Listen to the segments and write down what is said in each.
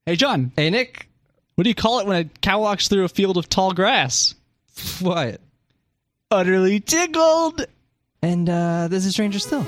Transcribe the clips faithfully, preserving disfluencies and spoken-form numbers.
Hey, John. Hey, Nick. What do you call it when a cow walks through a field of tall grass? What? Utterly tickled. And uh, this is Stranger Still.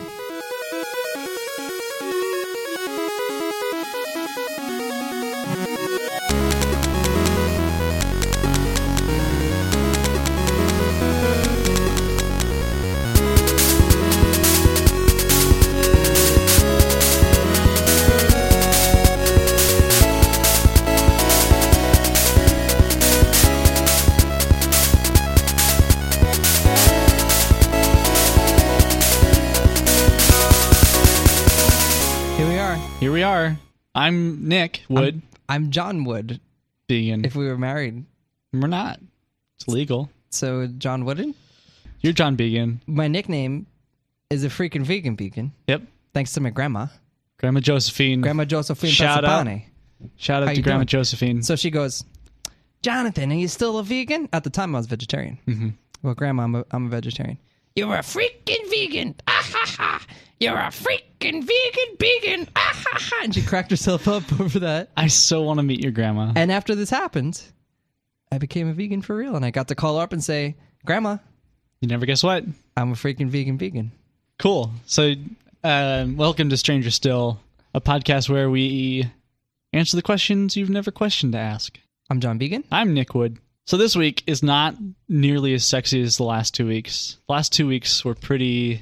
Here we are. I'm Nick Wood. I'm, I'm John Wood. Vegan. If we were married. We're not. It's legal. So, John Wooden? You're John Vegan. My nickname is a freaking vegan beacon. Yep. Thanks to my grandma. Grandma Josephine. Grandma Josephine Shout out. Pesapane. Shout out How to you Grandma doing? Josephine. So she goes, Jonathan, are you still a vegan? At the time, I was vegetarian. Mm-hmm. Well, Grandma, I'm a, I'm a vegetarian. You're a freaking vegan. Ah, ha, ha. You're a freaking vegan vegan. Ah, ha, ha. And she cracked herself up over that. I so want to meet your grandma. And after this happened, I became a vegan for real. And I got to call her up and say, Grandma, You never guess what? I'm a freaking vegan vegan. Cool. So, um, welcome to Stranger Still, a podcast where we answer the questions you've never questioned to ask. I'm John Vegan. I'm Nick Wood. So this week is not nearly as sexy as the last two weeks. The last two weeks were pretty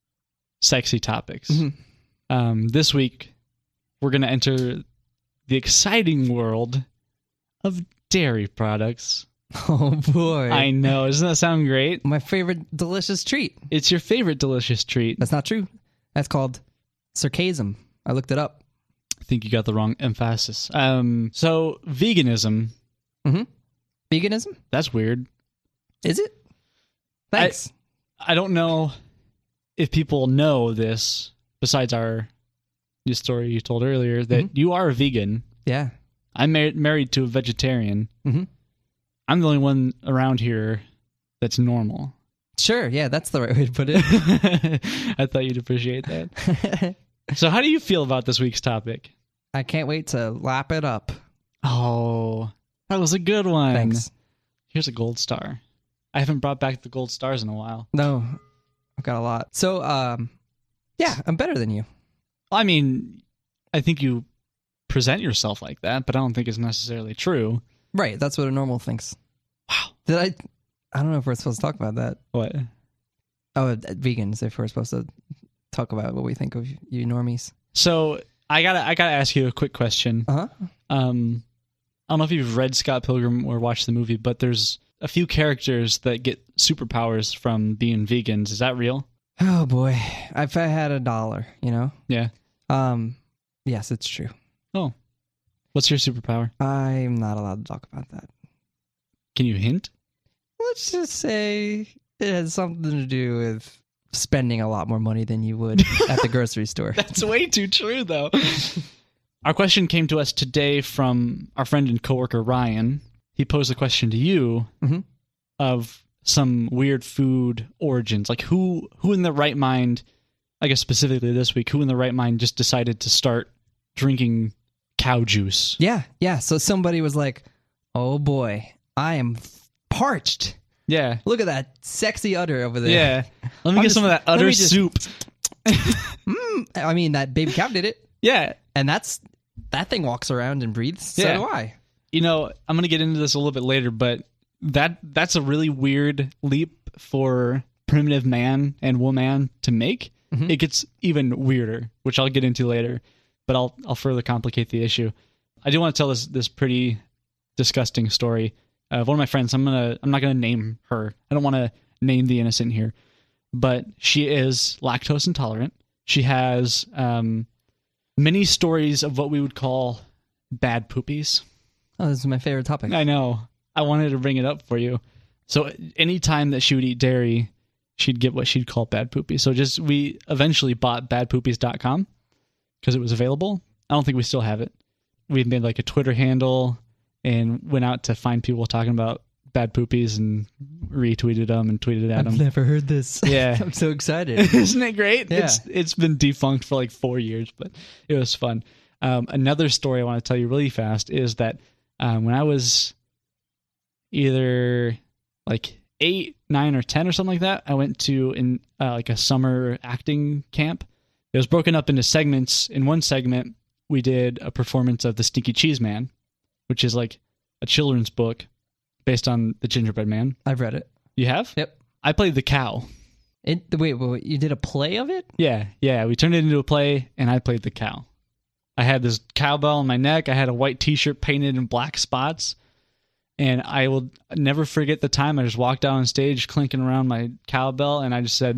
sexy topics. Mm-hmm. Um, this week, we're going to enter the exciting world of dairy products. Oh, boy. I know. Doesn't that sound great? My favorite delicious treat. It's your favorite delicious treat. That's not true. That's called sarcasm. I looked it up. I think you got the wrong emphasis. Um, so, veganism. Mm-hmm. Veganism? That's weird. Is it? Thanks. I, I don't know if people know this, besides our your story you told earlier, that Mm-hmm. you are a vegan. Yeah. I'm mar- married to a vegetarian. Mm-hmm. I'm the only one around here that's normal. Sure. Yeah, that's the right way to put it. I thought you'd appreciate that. So how do you feel about this week's topic? I can't wait to lap it up. Oh, that was a good one. Thanks. Here's a gold star. I haven't brought back the gold stars in a while. No, I've got a lot. So, um, yeah, I'm better than you. I mean, I think you present yourself like that, but I don't think it's necessarily true. Right. That's what a normal thinks. Wow. Did I? I don't know if we're supposed to talk about that. What? Oh, uh, vegans. If we're supposed to talk about what we think of you normies. So I gotta, I gotta ask you a quick question. Uh huh. Um, I don't know if you've read Scott Pilgrim or watched the movie, but there's a few characters that get superpowers from being vegans. Is that real? Oh boy, if I had a dollar, you know. Yeah. Um, yes, it's true. Oh, what's your superpower? I'm not allowed to talk about that. Can you hint? Let's just say it has something to do with spending a lot more money than you would at the grocery store. That's way too true, though. Our question came to us today from our friend and coworker Ryan. He posed a question to you Mm-hmm. of some weird food origins. Like who who in their right mind, I guess specifically this week, who in their right mind just decided to start drinking cow juice? Yeah, yeah. So somebody was like, "Oh boy, I am parched. Yeah. Look at that sexy udder over there." Yeah. Let me I'm get just- some of that let udder me just- soup. Mm, I mean, that baby cow did it, Yeah. and that's that thing walks around and breathes. So Yeah. do I. You know, I'm going to get into this a little bit later, but that that's a really weird leap for primitive man and woman to make. Mhm. It gets even weirder, which I'll get into later, but I'll I'll further complicate the issue. I do want to tell this this pretty disgusting story of one of my friends. I'm gonna I'm not gonna name her. I don't want to name the innocent here, but she is lactose intolerant. She has um, many stories of what we would call bad poopies. Oh, this is my favorite topic. I know. I wanted to bring it up for you. So anytime that she would eat dairy, she'd get what she'd call bad poopy. So just we eventually bought bad poopies dot com because it was available. I don't think we still have it. We made like a Twitter handle and went out to find people talking about bad poopies and retweeted them and tweeted at I've them. never heard this. Yeah. I'm so excited. Isn't it great? Yeah. It's It's been defunct for like four years, but it was fun. Um, another story I want to tell you really fast is that um, when I was either like eight, nine, or ten or something like that, I went to in uh, like a summer acting camp. It was broken up into segments. In one segment, we did a performance of The Stinky Cheese Man, which is like a children's book based on The Gingerbread Man. I've read it. You have? Yep. I played the cow. It, wait, wait, you did a play of it? Yeah, yeah. We turned it into a play, and I played the cow. I had this cowbell on my neck. I had a white T-shirt painted in black spots. And I will never forget the time I just walked out on stage clinking around my cowbell, and I just said,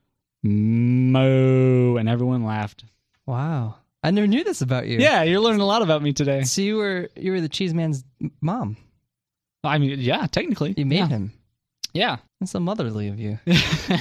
"Moo," and everyone laughed. Wow. I never knew this about you. Yeah, you're learning a lot about me today. So you were you were the cheese man's mom. I mean, yeah, technically. You made yeah. him. Yeah. That's so motherly of you.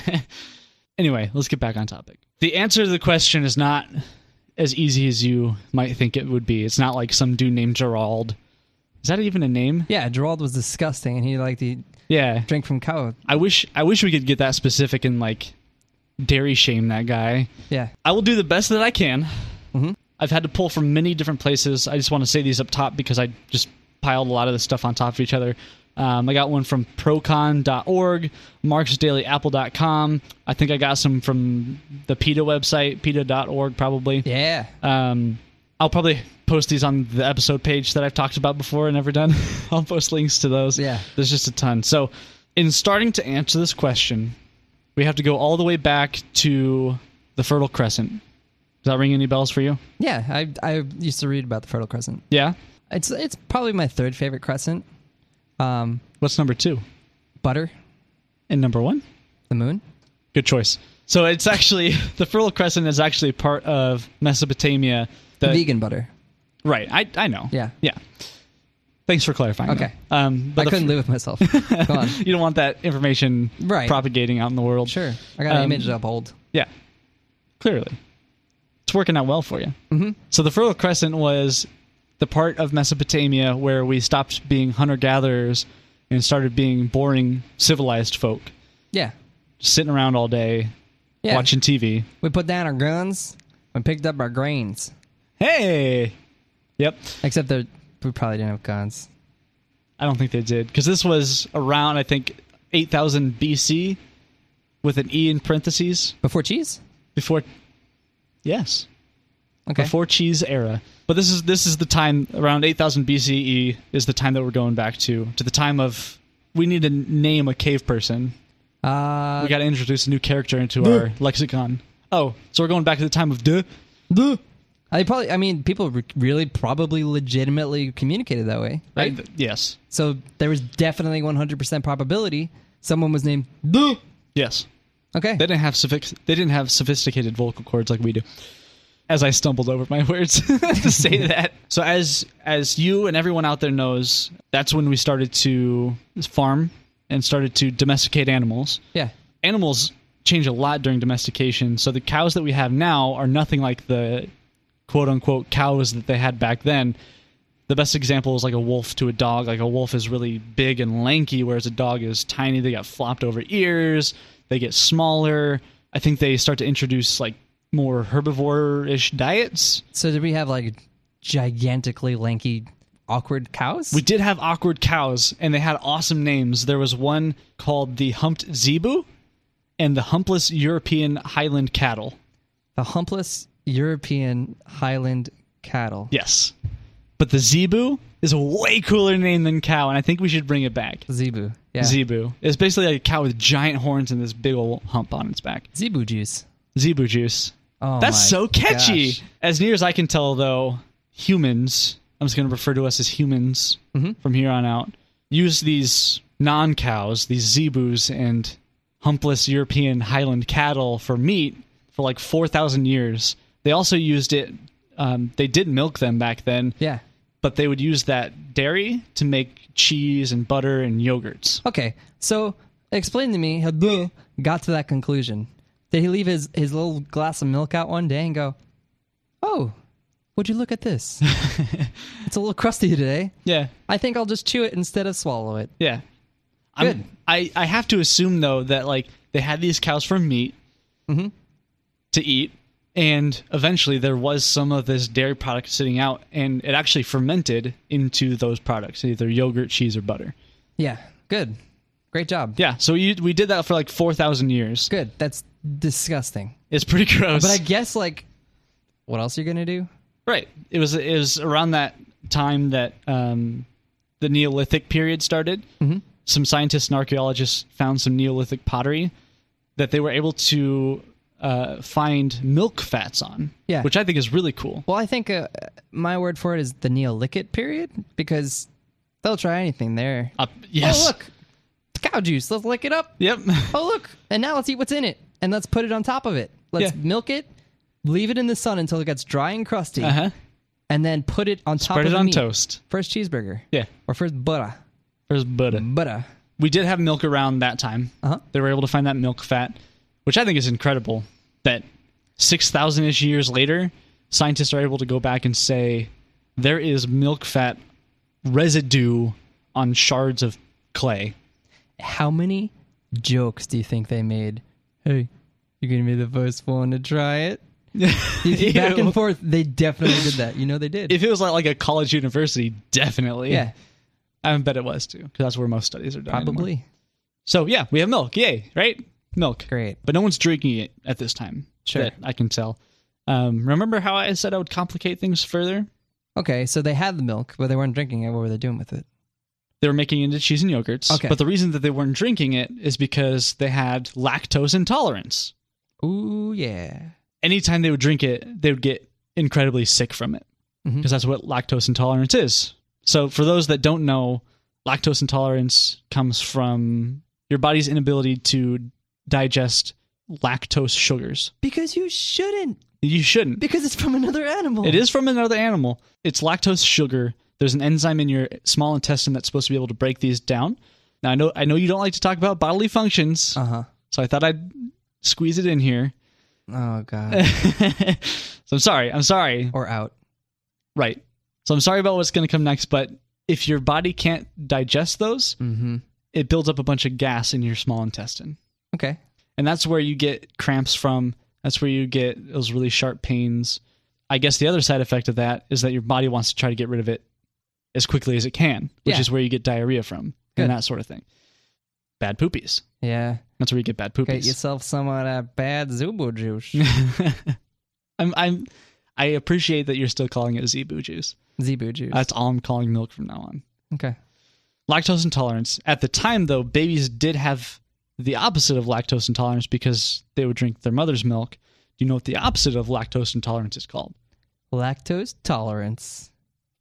Anyway, let's get back on topic. The answer to the question is not as easy as you might think it would be. It's not like some dude named Gerald. Is that even a name? Yeah, Gerald was disgusting, and he liked to Yeah. drink from cow. I wish I wish we could get that specific and like dairy shame that guy. Yeah. I will do the best that I can. Mm-hmm. I've had to pull from many different places. I just want to say these up top because I just piled a lot of this stuff on top of each other. Um, I got one from procon dot org, marks daily apple dot com. I think I got some from the PETA website, PETA dot org probably. Yeah. Um, I'll probably post these on the episode page that I've talked about before and never done. I'll post links to those. Yeah. There's just a ton. So in starting to answer this question, we have to go all the way back to the Fertile Crescent. Does that ring any bells for you? Yeah, I I used to read about the Fertile Crescent. Yeah? It's it's probably my third favorite crescent. Um, What's number two? butter, And number one? the moon. Good choice. So it's actually, the Fertile Crescent is actually part of Mesopotamia. The, Vegan butter. Right, I I know. Yeah. Yeah. Thanks for clarifying. Okay. That. Um, I the couldn't fr- live with myself. Go on. You don't want that information Right. propagating out in the world. Sure. I got an Um, image to uphold. Yeah, clearly. It's working out well for you. Mm-hmm. So the Fertile Crescent was the part of Mesopotamia where we stopped being hunter-gatherers and started being boring, civilized folk. Yeah. Just sitting around all day, Yeah. watching T V. We put down our guns and picked up our grains. Hey! Yep. Except that we probably didn't have guns. I don't think they did. Because this was around, I think, eight thousand B C with an E in parentheses. Before cheese? Before... Yes. Okay. Before cheese era. But this is this is the time around eight thousand B C E is the time that we're going back to to the time of we need to name a cave person. Uh, We got to introduce a new character into Duh. our lexicon. Oh, so we're going back to the time of duh. Duh. I probably. I mean, people re- really, probably, legitimately communicated that way, right? I, th- yes. So there was definitely one hundred percent probability someone was named Duh. Yes. Okay. They didn't have sophic- they didn't have sophisticated vocal cords like we do. As I stumbled over my words to say that. So as as you and everyone out there knows, that's when we started to farm and started to domesticate animals. Yeah. Animals change a lot during domestication. So the cows that we have now are nothing like the quote-unquote cows that they had back then. The best example is like a wolf to a dog. Like a wolf is really big and lanky, whereas a dog is tiny. They got flopped over ears. They get smaller. I think they start to introduce like more herbivore-ish diets. So did we have like gigantically lanky, awkward cows? We did have awkward cows, and they had awesome names. There was one called the Humped Zebu and the Humpless European Highland Cattle. The humpless European Highland cattle. Yes. But the Zebu is a way cooler name than cow, and I think we should bring it back. Zebu. Yeah. Zebu. It's basically like a cow with giant horns and this big old hump on its back. Zebu juice. Zebu juice. Oh, That's my so catchy. gosh. As near as I can tell, though, humans, I'm just going to refer to us as humans Mhm. from here on out, use these non-cows, these zebus and humpless European Highland cattle for meat for like four thousand years. They also used it, um, they did milk them back then, Yeah. but they would use that dairy to make cheese and butter and yogurts. Okay, so explain to me how Duh got to that conclusion. Did he leave his, his little glass of milk out one day and go, "Oh, would you look at this? It's a little crusty today. Yeah. I think I'll just chew it instead of swallow it." Yeah. Good. I'm, I, I have to assume, though, that like they had these cows for meat Mhm. to eat, And eventually there was some of this dairy product sitting out, and it actually fermented into those products, either yogurt, cheese, or butter. Yeah, good. Great job. Yeah, so we, we did that for like four thousand years. Good. That's disgusting. It's pretty gross. But I guess, like, what else are you going to do? Right. It was, it was around that time that um, the Neolithic period started. Mm-hmm. Some scientists and archaeologists found some Neolithic pottery that they were able to uh, find milk fats on, Yeah. which I think is really cool. Well, I think uh, my word for it is the Neolithic period, because they'll try anything there. Uh, yes. Oh, look. Cow juice. Let's lick it up. Yep. Oh, look. And now let's eat what's in it. And let's put it on top of it. Let's Yeah. milk it, leave it in the sun until it gets dry and crusty, Uh-huh. and then put it on top Spread of it the on meat. toast. First cheeseburger. Yeah. Or first butter. There's butter. Butter. We did have milk around that time. Uh-huh. They were able to find that milk fat, which I think is incredible. That six thousand-ish years later, scientists are able to go back and say there is milk fat residue on shards of clay. How many jokes do you think they made? Hey, you're going to be the first one to try it? Back and forth, they definitely did that. You know they did. If it was like, like a college university, definitely. Yeah, I bet it was too, because that's where most studies are done. probably. Anymore. So yeah, we have milk. Yay, right? Milk. Great. But no one's drinking it at this time. Sure. That I can tell. Um, remember how I said I would complicate things further? Okay, so they had the milk, but they weren't drinking it. What were they doing with it? They were making it into cheese and yogurts. Okay. But the reason that they weren't drinking it is because they had lactose intolerance. Ooh, yeah. Anytime they would drink it, they would get incredibly sick from it. Mhm. Because that's what lactose intolerance is. So for those that don't know, lactose intolerance comes from your body's inability to digest lactose sugars. Because you shouldn't. You shouldn't. Because it's from another animal. It is from another animal. It's lactose sugar. There's an enzyme in your small intestine that's supposed to be able to break these down. Now I know I know you don't like to talk about bodily functions, Uh-huh. so I thought I'd squeeze it in here. Oh, God. So I'm sorry. I'm sorry. Or out. Right. So I'm sorry about what's going to come next, but if your body can't digest those, Mm-hmm. it builds up a bunch of gas in your small intestine. Okay. And that's where you get cramps from. That's where you get those really sharp pains. I guess the other side effect of that is that your body wants to try to get rid of it as quickly as it can, which Yeah. is where you get diarrhea from Good. and that sort of thing. Bad poopies. Yeah. That's where you get bad poopies. Get yourself some of that bad Zubo juice. I'm, I'm, I appreciate that you're still calling it Zebu juice. Zebu juice. That's all I'm calling milk from now on. Okay. Lactose intolerance. At the time, though, babies did have the opposite of lactose intolerance because they would drink their mother's milk. Do you know what the opposite of lactose intolerance is called? Lactose tolerance.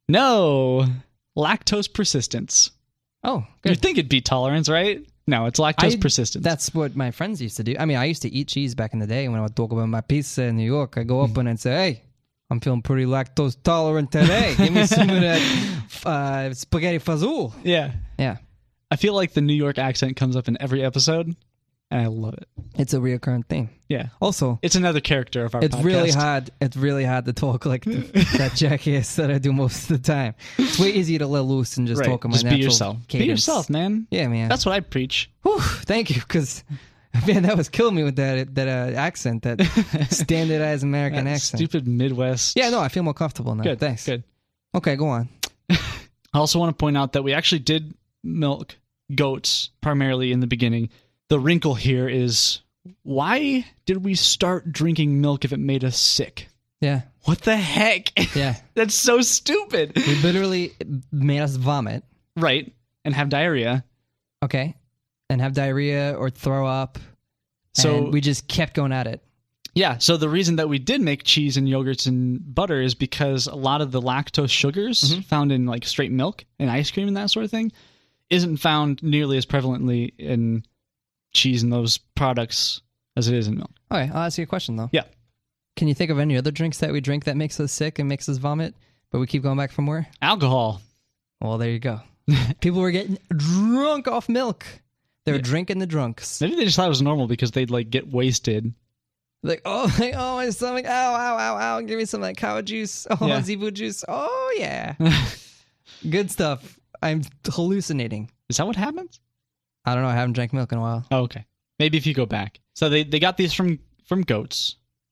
No, lactose persistence. Oh, You'd good. think it'd be tolerance, right? No, it's lactose I- persistence. That's what my friends used to do. I mean, I used to eat cheese back in the day when I would talk about my pizza in New York. I go up and I'd say, hey, I'm feeling pretty lactose tolerant today. Give me some of that uh, spaghetti fazool. yeah. Yeah. I feel like the New York accent comes up in every episode, and I love it. It's a reoccurring theme. Yeah. Also, It's another character of our it's podcast. really hard. It's really hard to talk like the, that jackass that I do most of the time. It's way easier to let loose and just Right. talk in my Just be natural yourself. cadence. Be yourself, man. Yeah, man. That's what I preach. Whew, thank you, because man, that was killing me with that that uh, accent, that standardized American That accent. stupid Midwest. Yeah, no, I feel more comfortable now. Good. Thanks. Good. Okay, go on. I also want to point out that we actually did milk goats primarily in the beginning. The wrinkle here is, why did we start drinking milk if it made us sick? Yeah, What the heck? yeah. That's so stupid. We literally made us vomit. Right. And have diarrhea. Okay, and have diarrhea or throw up. So and we just kept going at it. yeah, so the reason that we did make cheese and yogurts and butter is because a lot of the lactose sugars Mhm. found in like straight milk and ice cream and that sort of thing isn't found nearly as prevalently in cheese and those products as it is in milk. Okay, I'll ask you a question though. Yeah. Can you think of any other drinks that we drink that makes us sick and makes us vomit, but we keep going back for more? Alcohol. Well, there you go. People were getting drunk off milk. They were Yeah. drinking the drunks. Maybe they just thought it was normal because they'd like get wasted. Like, oh, like, oh, my stomach. Ow, ow, ow, ow. Give me some like cow juice. Oh, Yeah. zebu juice. Oh, yeah. Good stuff. I'm hallucinating. Is that what happens? I don't know. I haven't drank milk in a while. Oh, okay. Maybe if you go back. So they, they got these from, from goats.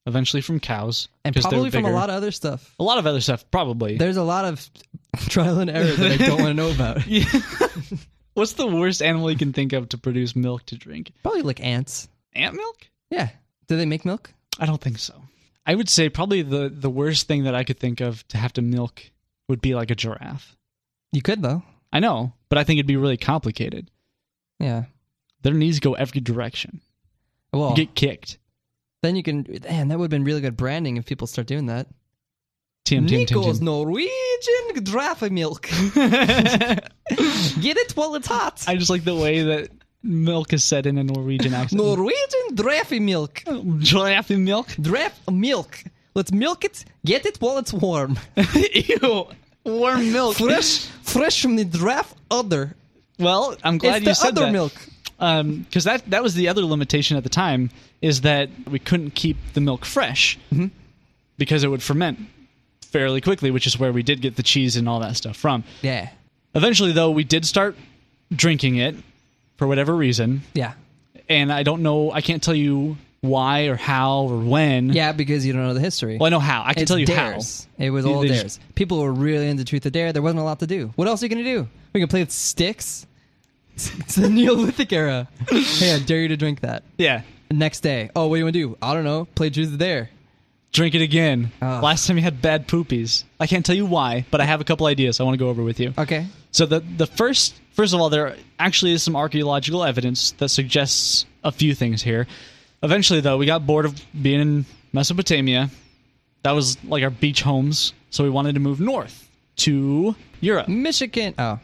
eventually from cows. And 'cause they're probably from a bigger. lot of other stuff. A lot of other stuff, probably. There's a lot of trial and error that I don't want to know about. Yeah. What's the worst animal you can think of to produce milk to drink? Probably like ants. Ant milk? Yeah. Do they make milk? I don't think so. I would say probably the, the worst thing that I could think of to have to milk would be like a giraffe. You could, though. I know, but I think it'd be really complicated. Yeah. Their knees go every direction. Well, You get kicked. then you can... Man, that would have been really good branding if people start doing that. Tim, Tim, Tim, Nico's Tim. Norwegian giraffe milk. Get it while it's hot. I just like the way that milk is said in a Norwegian accent. Norwegian giraffe milk. Giraffe milk? Giraffe milk. Let's milk it. Get it while it's warm. Ew. Warm milk. Fresh, fresh from the giraffe udder. Well, I'm glad It's you the said udder that. milk. Um, because that that was the other limitation at the time, is that we couldn't keep the milk fresh Mm-hmm. because it would ferment fairly quickly, which is where we did get the cheese and all that stuff from. Yeah. Eventually, though, we did start drinking it for whatever reason, Yeah. and I don't know, I can't tell you why or how or when. Yeah, because you don't know the history. Well, I know how. I can It's tell you dares. It was They- all they just- dares. People were really into Truth or Dare. There wasn't a lot to do. What else are you going to do? We can play with sticks. It's the Neolithic era. Hey, I dare you to drink that. how. Yeah. Next day. Oh, what do you want to do? I don't know. Play Truth or Dare. Drink it again. Ugh. Last time you had bad poopies. I can't tell you why, but I have a couple ideas I want to go over with you. Okay. So the the first first of all, there actually is some archaeological evidence that suggests a few things here. Eventually, though, we got bored of being in Mesopotamia. That was like our beach homes, so we wanted to move north to Europe. Michigan. Oh.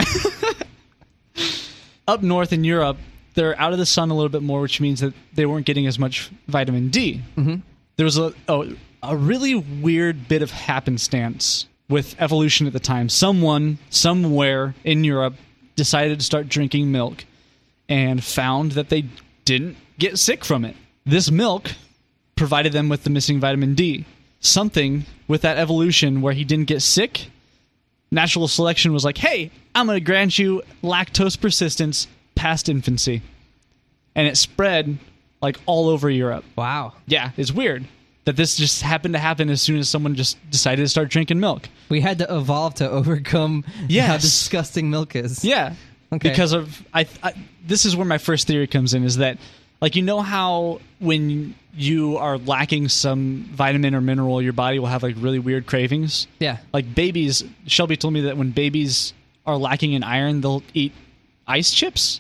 Up north in Europe, they're out of the sun a little bit more, which means that they weren't getting as much vitamin D. Mm-hmm. There was a oh, a really weird bit of happenstance with evolution at the time. Someone somewhere in Europe decided to start drinking milk and found that they didn't get sick from it. This milk provided them with the missing vitamin D. Something with that evolution where he didn't get sick, natural selection was like, hey, I'm going to grant you lactose persistence past infancy. And it spread like all over Europe. Wow. Yeah, it's weird that this just happened to happen as soon as someone just decided to start drinking milk. We had to evolve to overcome how Yes. disgusting milk is. Yeah. Okay. Because of I, I this is where my first theory comes in, is that like, you know how when you are lacking some vitamin or mineral, your body will have like really weird cravings? Yeah. Like babies, Shelby told me that when babies are lacking in iron, they'll eat ice chips.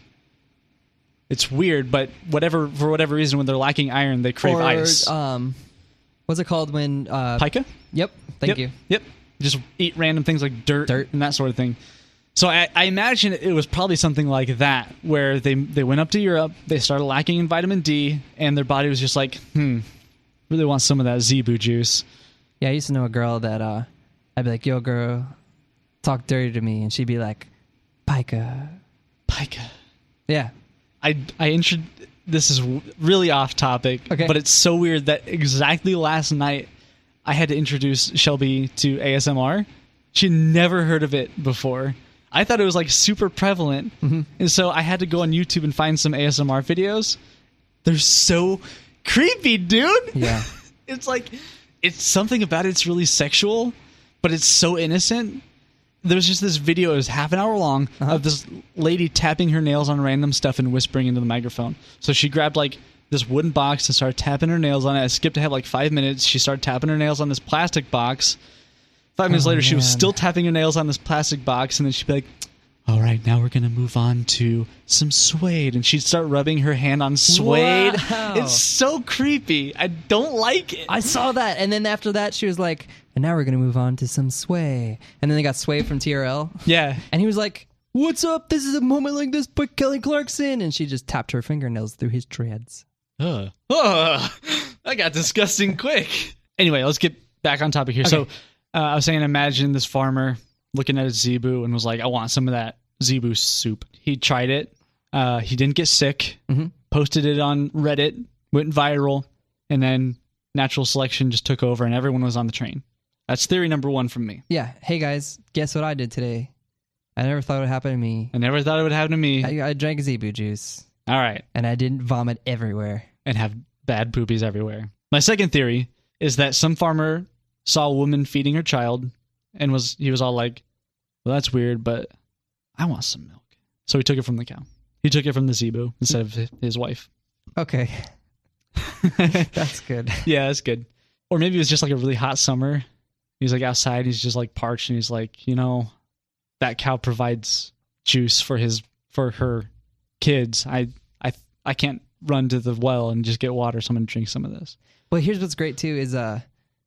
It's weird, but whatever for whatever reason, when they're lacking iron, they crave or, ice. Um, what's it called when... Uh, Pica? Yep. Thank Yep, you. Yep. Just eat random things like dirt, Dirt. and that sort of thing. So I, I imagine it was probably something like that, where they they went up to Europe, they started lacking in vitamin D, and their body was just like, hmm, really want some of that Zebu juice. Yeah, I used to know a girl that uh, I'd be like, yo, girl, talk dirty to me. And she'd be like, Pica. Pica. Yeah. I I intro- This is w- really off topic, Okay. but it's so weird that exactly last night I had to introduce Shelby to A S M R. She'd never heard of it before. I thought it was like super prevalent, Mm-hmm. and so I had to go on YouTube and find some A S M R videos. They're so creepy, dude. Yeah. It's like, it's something about it's really sexual, but it's so innocent. There was just this video, it was half an hour long, Uh-huh. of this lady tapping her nails on random stuff and whispering into the microphone. So she grabbed like this wooden box and started tapping her nails on it. I skipped ahead like five minutes. She started tapping her nails on this plastic box. Five minutes Oh, later, she was man. still tapping her nails on this plastic box, and then she'd be like, all right, now we're going to move on to some suede. And she'd start rubbing her hand on suede. Wow. It's so creepy. I don't like it. I saw that. And then after that, she was like, and now we're going to move on to some sway. And then they got sway from T R L. Yeah. And he was like, what's up? This is a moment like this by Kelly Clarkson. And she just tapped her fingernails through his dreads. Ugh. Ugh. That got disgusting quick. Anyway, let's get back on topic here. So Okay. uh, I was saying, imagine this farmer looking at his zebu and was like, I want some of that zebu soup. He tried it. Uh, he didn't get sick. Mhm. Posted it on Reddit. Went viral. And then natural selection just took over and everyone was on the train. That's theory number one from me. Yeah. Hey, guys, guess what I did today? I never thought it would happen to me. I never thought it would happen to me. I, I drank Zebu juice. All right. And I didn't vomit everywhere. And have bad poopies everywhere. My second theory is that some farmer saw a woman feeding her child and was he was all like, well, that's weird, but I want some milk. So he took it from the cow. He took it from the zebu instead of his wife. Okay. That's good. Yeah, that's good. Or maybe it was just like a really hot summer. He's like outside, he's just like parched, and he's like, you know, that cow provides juice for his for her kids. I I I can't run to the well and just get water, so I'm gonna drink some of this. Well, here's what's great too is uh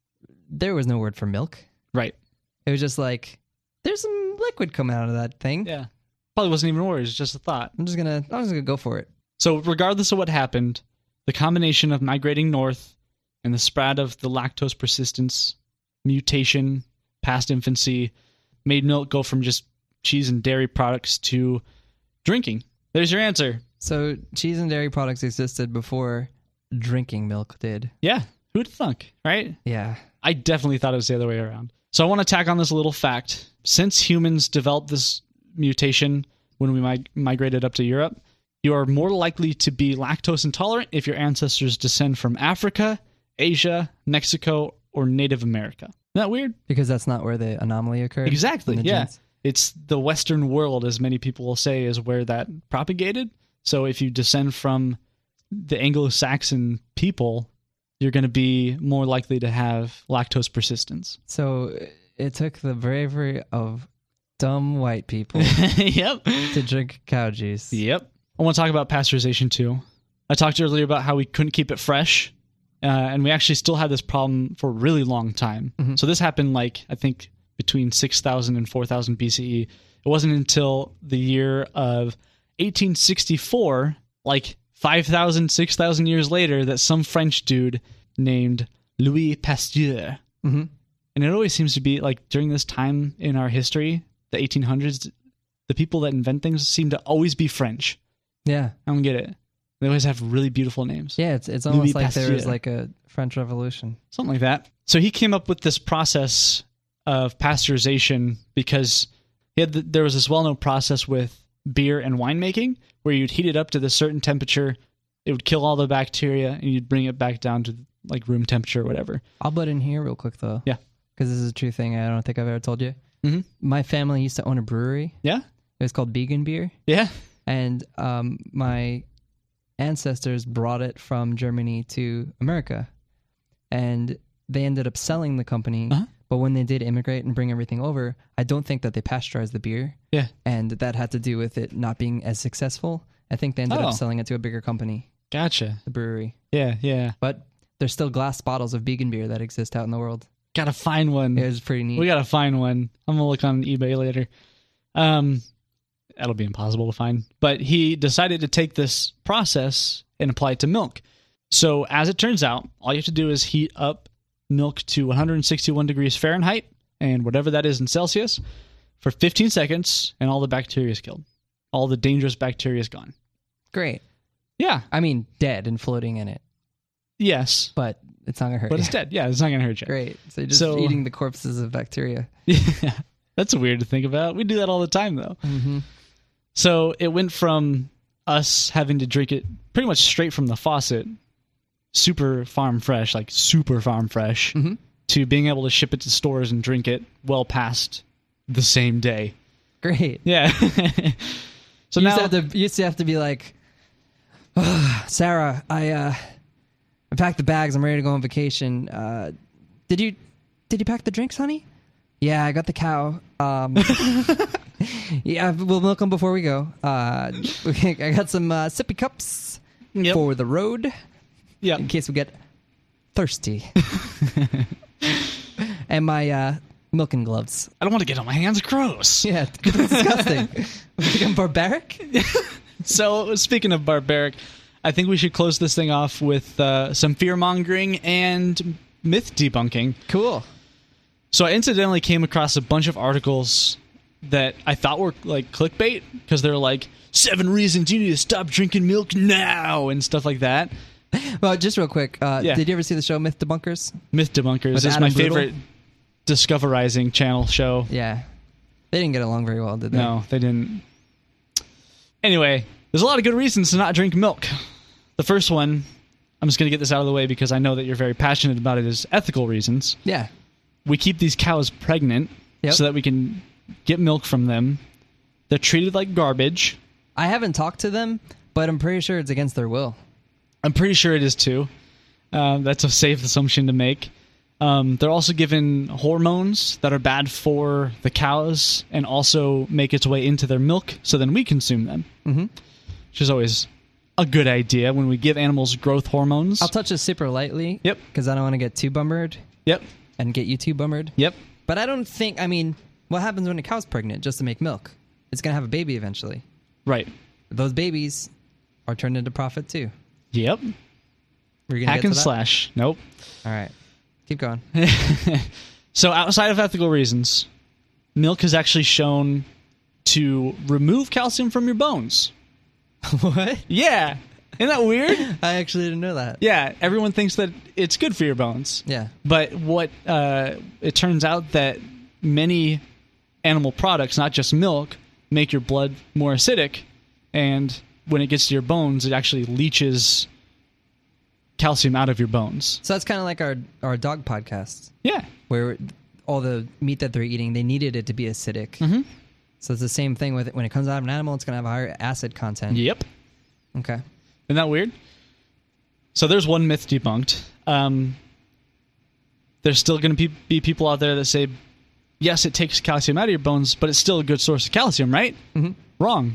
there was no word for milk. Right. It was just like there's some liquid coming out of that thing. Yeah. Probably wasn't even a word, it was just a thought. I'm just gonna I'm just gonna go for it. So regardless of what happened, the combination of migrating north and the spread of the lactose persistence, mutation, past infancy, made milk go from just cheese and dairy products to drinking. There's your answer. So cheese and dairy products existed before drinking milk did. Yeah. Who'd thunk, right? Yeah. I definitely thought it was the other way around. So I want to tack on this little fact. Since humans developed this mutation when we mig- migrated up to Europe, you are more likely to be lactose intolerant if your ancestors descend from Africa, Asia, Mexico, or Native America. Isn't that weird? Because that's not where the anomaly occurred. Exactly, in the yeah. genes. It's the Western world, as many people will say, is where that propagated. So if you descend from the Anglo-Saxon people, you're going to be more likely to have lactose persistence. So it took the bravery of dumb white people Yep. to drink cow juice. Yep. I want to talk about pasteurization too. I talked earlier about how we couldn't keep it fresh, uh, and we actually still had this problem for a really long time. Mm-hmm. So this happened, like, I think, between six thousand and four thousand B C E. It wasn't until the year of eighteen sixty-four, like five thousand, six thousand years later, that some French dude named Louis Pasteur, Mm-hmm. and it always seems to be, like, during this time in our history, the eighteen hundreds, the people that invent things seem to always be French. Yeah. I don't get it. They always have really beautiful names. Yeah, it's it's almost Louis like there was Pasteur. like a French Revolution. Something like that. So he came up with this process of pasteurization because he had the, there was this well-known process with beer and winemaking where you'd heat it up to this certain temperature, it would kill all the bacteria, and you'd bring it back down to like room temperature or whatever. I'll butt in here real quick though. Yeah. Because this is a true thing I don't think I've ever told you. Mm-hmm. My family used to own a brewery. Yeah? It was called Vegan Beer. Yeah? And um, my ancestors brought it from Germany to America. And they ended up selling the company. Uh-huh. But when they did immigrate and bring everything over, I don't think that they pasteurized the beer. Yeah. And that had to do with it not being as successful. I think they ended Oh. up selling it to a bigger company, Gotcha. the brewery. Yeah, yeah. But there's still glass bottles of vegan beer that exist out in the world. Gotta find one. It was pretty neat. We gotta find one. I'm gonna look on eBay later. Um, that'll be impossible to find. But he decided to take this process and apply it to milk. So as it turns out, all you have to do is heat up milk to one hundred sixty-one degrees Fahrenheit and whatever that is in Celsius for fifteen seconds, and all the bacteria is killed. All the dangerous bacteria is gone. Great. Yeah. I mean, dead and floating in it, Yes. but it's not gonna hurt But you. it's dead. Yeah, it's not gonna hurt you. Great. So you're just So- eating the corpses of bacteria. Yeah. That's weird to think about. We do that all the time, though. Mm-hmm. So it went from us having to drink it pretty much straight from the faucet, super farm fresh, like super farm fresh, Mm-hmm. to being able to ship it to stores and drink it well past the same day. Great. Yeah. So you now, used to, have to, you used to have to be like, "Oh, Sarah, I uh, I packed the bags. I'm ready to go on vacation. Uh, did you did you pack the drinks, honey? Yeah, I got the cow. Um, yeah, we'll milk them before we go. Uh, I got some uh, sippy cups Yep. for the road Yep. in case we get thirsty. And my uh, milking gloves. I don't want to get on my hands. Gross. Yeah, it's disgusting. Become barbaric. So speaking of barbaric, I think we should close this thing off with uh, some fear mongering and myth debunking. Cool. So I incidentally came across a bunch of articles that I thought were like clickbait because they're like seven reasons you need to stop drinking milk now and stuff like that. Well, just real quick, uh, Yeah. did you ever see the show Myth Debunkers? Myth debunkers With is Adam my Brudel? favorite Discoverizing channel show. Yeah. They didn't get along very well, did they? No, they didn't. Anyway, there's a lot of good reasons to not drink milk. The first one I'm just going to get this out of the way because I know that you're very passionate about it, is ethical reasons. Yeah. We keep these cows pregnant Yep. so that we can get milk from them. They're treated like garbage. I haven't talked to them, but I'm pretty sure it's against their will. I'm pretty sure it is too. Um, that's a safe assumption to make. Um, they're also given hormones that are bad for the cows and also make its way into their milk, so then we consume them, Mm-hmm. which is always a good idea when we give animals growth hormones. I'll touch this super lightly. Yep. Because I don't want to get too bummered Yep. and get you too bummered. Yep. But I don't think, I mean, what happens when a cow's pregnant just to make milk? It's going to have a baby eventually. Right. Those babies are turned into profit too. Yep. We're gonna Hack get to and that? slash. Nope. All right. Keep going. So outside of ethical reasons, milk is actually shown to remove calcium from your bones. What? Yeah. Isn't that weird? I actually didn't know that. Yeah. Everyone thinks that it's good for your bones. Yeah. But what uh, it turns out that many animal products, not just milk, make your blood more acidic. And when it gets to your bones, it actually leaches calcium out of your bones. So that's kind of like our, our dog podcast, Yeah. where all the meat that they're eating, they needed it to be acidic. Mm-hmm. So it's the same thing with it. When it comes out of an animal, it's going to have a higher acid content. Yep. Okay. Isn't that weird? So there's one myth debunked. Um, there's still going to be, be people out there that say, yes, it takes calcium out of your bones, but it's still a good source of calcium, right? Mm-hmm. Wrong.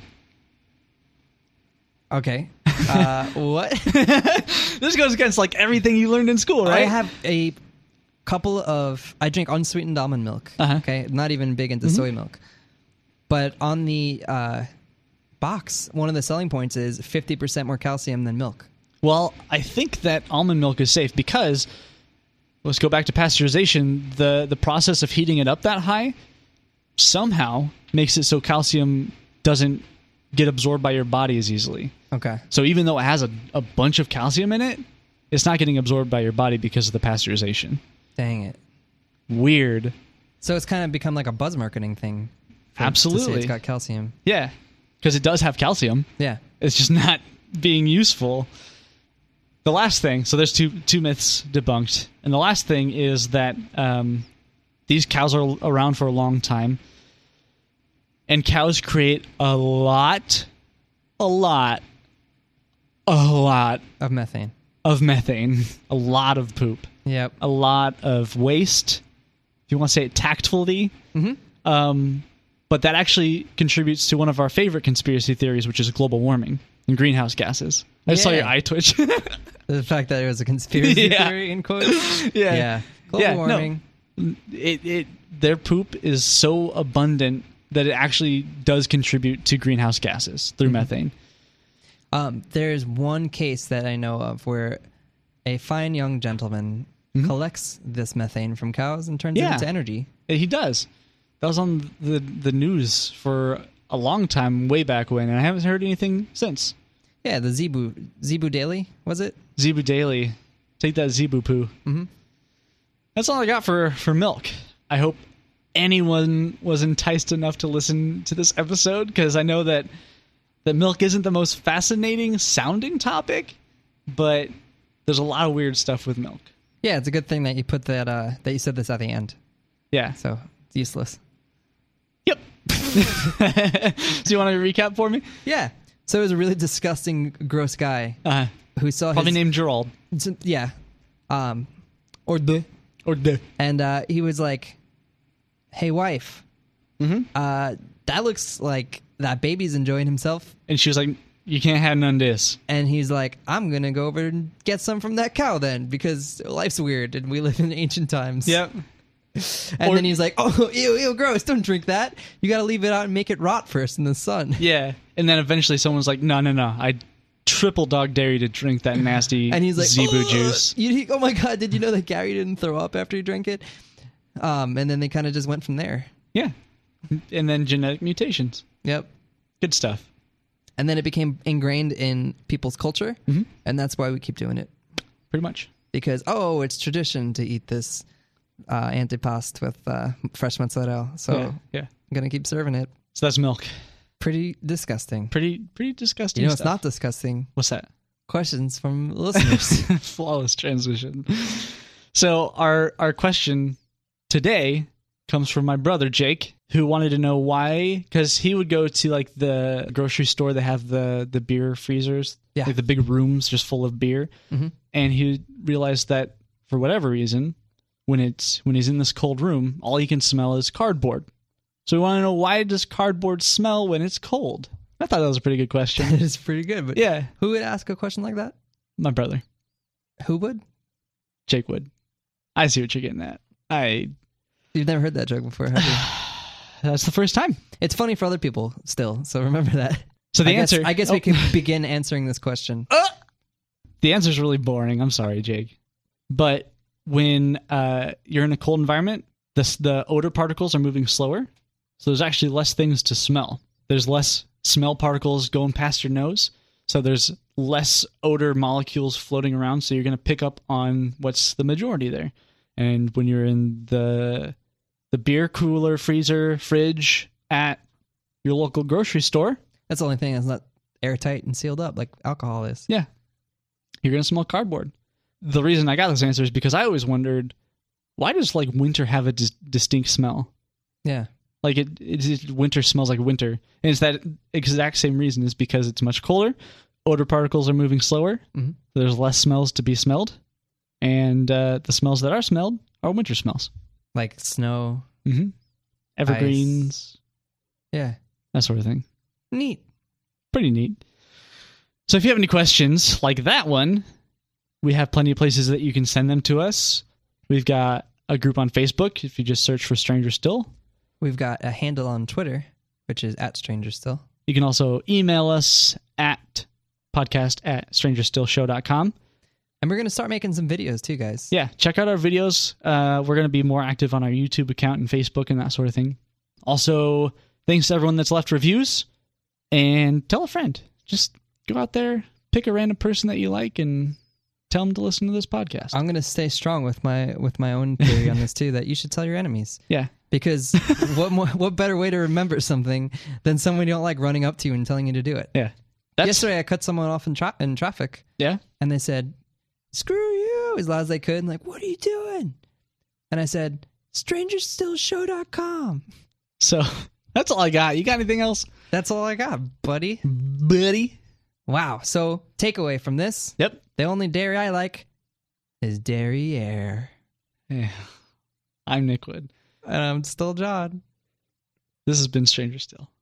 Okay. Uh, what? This goes against like everything you learned in school, right? I have a couple of. I drink unsweetened almond milk. Uh-huh. Okay, not even big into soy milk. But on the uh, box, one of the selling points is fifty percent more calcium than milk. Well, I think that almond milk is safe because, let's go back to pasteurization, the, the process of heating it up that high somehow makes it so calcium doesn't get absorbed by your body as easily. Okay. So even though it has a, a bunch of calcium in it, it's not getting absorbed by your body because of the pasteurization. Dang it. Weird. So it's kind of become like a buzz marketing thing. for- To Absolutely. say it's got calcium. Yeah, because it does have calcium. Yeah. It's just not being useful. The last thing, so there's two two myths debunked, and the last thing is that um, these cows are around for a long time, and cows create a lot, a lot, a lot Of methane. of methane, a lot of poop, Yep. a lot of waste, if you want to say it tactfully. Mm-hmm. Um, but that actually contributes to one of our favorite conspiracy theories, which is global warming and greenhouse gases. I just saw Yeah. your eye twitch. The fact that it was a conspiracy Yeah. theory in quotes. yeah. Yeah. Global Yeah, no. warming. It, it, their poop is so abundant that it actually does contribute to greenhouse gases through Mm-hmm. methane. Um, there's one case that I know of where a fine young gentleman collects this methane from cows and turns Yeah. it into energy. He does. That was on the, the news for a long time, way back when, and I haven't heard anything since. Yeah, the Zebu Zebu Daily, was it? Zebu Daily. Take that Zebu poo. Mhm. That's all I got for, for milk. I hope anyone was enticed enough to listen to this episode, because I know that, that milk isn't the most fascinating sounding topic, but there's a lot of weird stuff with milk. Yeah, it's a good thing that you put that uh, that you said this at the end. Yeah. So it's useless. Yep. Do you want to recap for me? Yeah. So it was a really disgusting, gross guy Uh, who saw probably his named Gerald. yeah, um, or the Or the. and uh, he was like, "Hey, wife, Mm-hmm. uh, that looks like that baby's enjoying himself." And she was like, you can't have none of this. And he's like, "I'm gonna go over and get some from that cow then, because life's weird and we live in ancient times." Yep. And Or- then he's like, "Oh, ew, ew, gross! Don't drink that. You got to leave it out and make it rot first in the sun." Yeah. And then eventually someone's like, no, no, no. I triple dog dare you to drink that nasty And he's like, Zebu "Ugh." juice. You, he- oh my god! Did you know that Gary didn't throw up after he drank it? Um, and then they kind of just went from there. Yeah. And then genetic mutations. Yep. Good stuff. And then it became ingrained in people's culture, Mhm. and that's why we keep doing it, Pretty much. because oh, it's tradition to eat this uh, antipasto with uh, fresh mozzarella. So yeah. yeah. I'm gonna keep serving it. So that's milk. Pretty disgusting. Pretty pretty disgusting You know, it's stuff. not disgusting. What's that? questions from listeners. Flawless transition. So our our question today comes from my brother Jake, who wanted to know why, because he would go to like the grocery store that have the the beer freezers, Yeah. like the big rooms just full of beer, Mm-hmm. and he realized that for whatever reason, when it's when he's in this cold room, all he can smell is cardboard. So we want to know, why does cardboard smell when it's cold? I thought that was a pretty good question. It is pretty good. But Yeah, who would ask a question like that? my brother Who would? Jake would. I see what you're getting at. I You've never heard that joke before, have you? that's the first time. It's funny for other people still, so remember that. So the I answer, guess, I guess oh, we can begin answering this question. the answer is really boring. I'm sorry, Jake, but when uh, you're in a cold environment, the the odor particles are moving slower, so there's actually less things to smell. There's less smell particles going past your nose, so there's less odor molecules floating around. So you're going to pick up on what's the majority there. And when you're in the the beer cooler, freezer, fridge at your local grocery store, That's the only thing that's not airtight and sealed up like alcohol is. yeah, you're going to smell cardboard. The reason I got this answer is because I always wondered, why does like winter have a dis- distinct smell? Yeah. Like it, it, it, winter smells like winter. And it's that exact same reason, is because it's much colder. Odor particles are moving slower. Mm-hmm. There's less smells to be smelled. And uh, the smells that are smelled are winter smells. Like snow. Mm-hmm. Evergreens, Yeah. that sort of thing. Neat. Pretty neat. So if you have any questions like that one, we have plenty of places that you can send them to us. We've got a group on Facebook if you just search for Stranger Still. We've got a handle on Twitter, which is at Stranger Still. You can also email us at podcast at stranger still show dot com. And we're going to start making some videos too, guys. Yeah, check out our videos. Uh, we're going to be more active on our YouTube account and Facebook and that sort of thing. Also, thanks to everyone that's left reviews. And tell a friend. Just go out there, pick a random person that you like, and tell them to listen to this podcast. I'm going to stay strong with my with my own theory on this too, that you should tell your enemies. Yeah. Because what more, what better way to remember something than someone you don't like running up to you and telling you to do it? Yeah. That's, Yesterday, I cut someone off in, tra- in traffic, yeah. and they said, "Screw you," as loud as they could, and like, "What are you doing?" And I said, stranger still show dot com. So that's all I got. You got anything else, That's all I got, buddy. buddy? Wow. So, takeaway from this, Yep. the only dairy I like is Derriere. Yeah. I'm Nick Wood. And I'm still John. This has been Stranger Still.